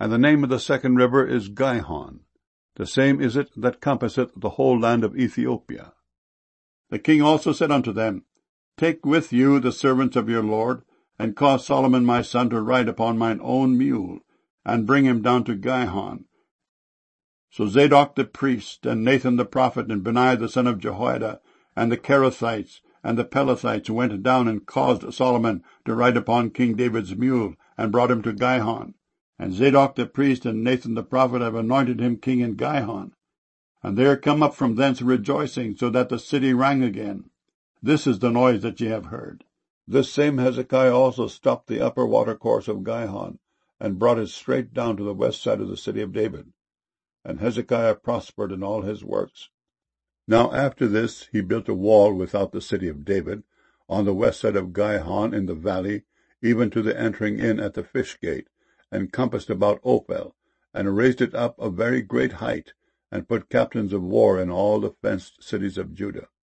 And the name of the second river is Gihon. The same is it that compasseth the whole land of Ethiopia. The king also said unto them, Take with you the servants of your lord, and cause Solomon my son to ride upon mine own mule, and bring him down to Gihon. So Zadok the priest, and Nathan the prophet, and Benaiah the son of Jehoiada, and the Kerethites, and the Pelethites went down and caused Solomon to ride upon King David's mule, and brought him to Gihon. And Zadok the priest and Nathan the prophet have anointed him king in Gihon. And they are come up from thence rejoicing, so that the city rang again. This is the noise that ye have heard. This same Hezekiah also stopped the upper watercourse of Gihon, and brought it straight down to the west side of the city of David. And Hezekiah prospered in all his works. Now after this he built a wall without the city of David, on the west side of Gihon in the valley, even to the entering in at the fish gate, and compassed about Ophel, and raised it up a very great height, and put captains of war in all the fenced cities of Judah.